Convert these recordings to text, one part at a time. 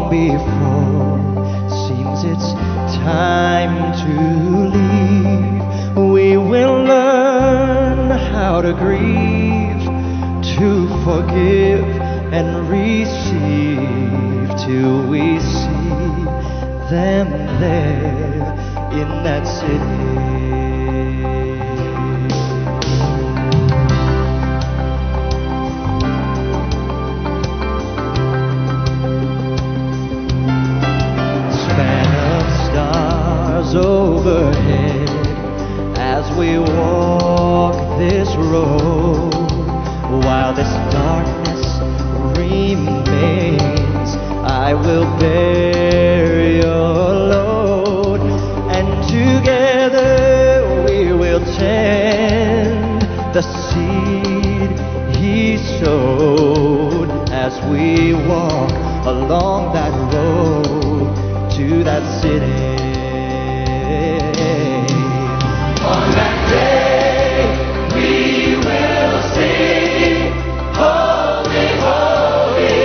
before. Seems it's time to leave. We will learn how to grieve, to forgive and receive, till we see them there in that city. Overhead as we walk this road, while this darkness remains, I will bear your load, and together we will tend the seed he sowed, as we walk along that road to that city. On that day, we will sing, holy, holy.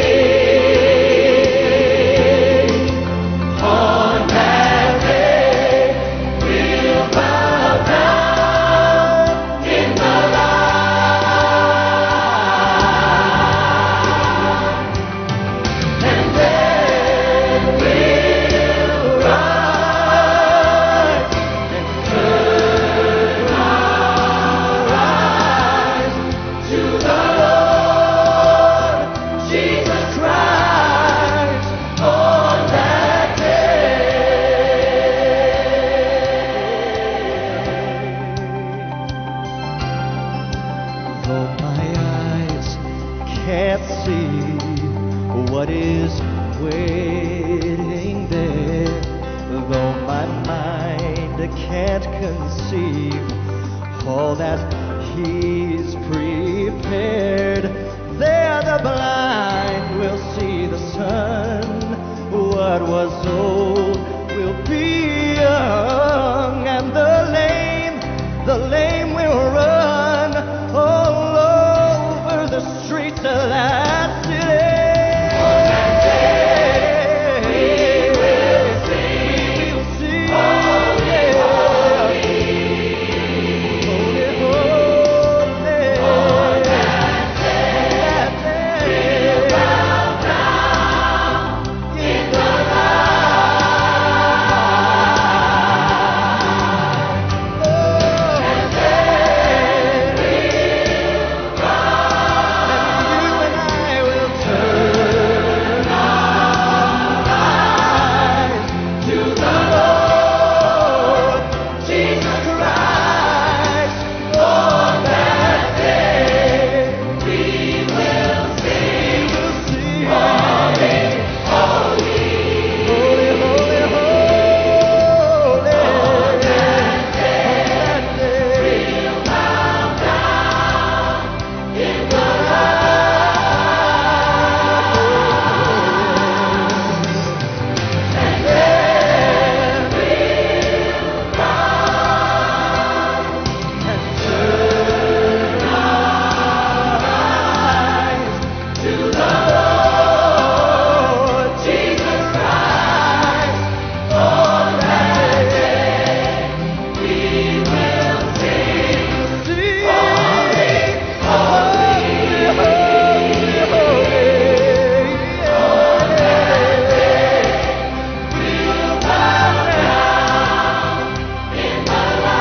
On that day, we'll bow down in the light, and then we'll rise and turn our eyes to the Lord Jesus Christ on that day. Though my eyes can't see what is waiting there, though my mind can't conceive all that he's prepared, there the blind will see the sun. What was old will be young, and the lame will run all over the streets of that city. On that day, we will sing, holy, holy. Holy, holy. On that day, we'll bow down in the light. Oh, and then we'll rise, and you and I will turn our eyes to the Lord Jesus Christ. On that day, we will sing, holy, holy, holy, holy, holy. On that day, we'll bow down in the light, and then we'll rise and turn our eyes to the Lord Jesus Christ. On that day, we will sing, holy, holy, holy, holy. On that day, we'll bow down in the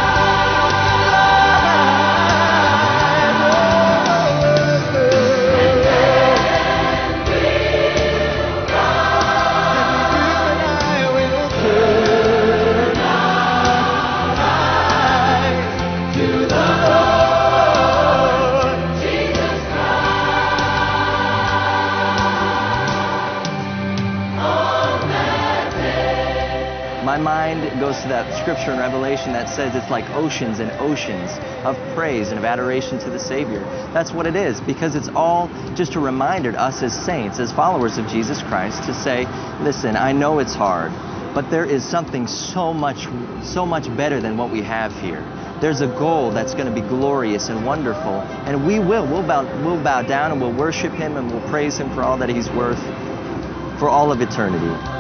My mind goes to that scripture in Revelation that says it's like oceans and oceans of praise and of adoration to the Savior. That's what it is, because it's all just a reminder to us as saints, as followers of Jesus Christ, to say, listen, I know it's hard, but there is something so much better than what we have here. There's a goal that's going to be glorious and wonderful, and we'll bow down and we'll worship Him and we'll praise Him for all that He's worth. for all of eternity.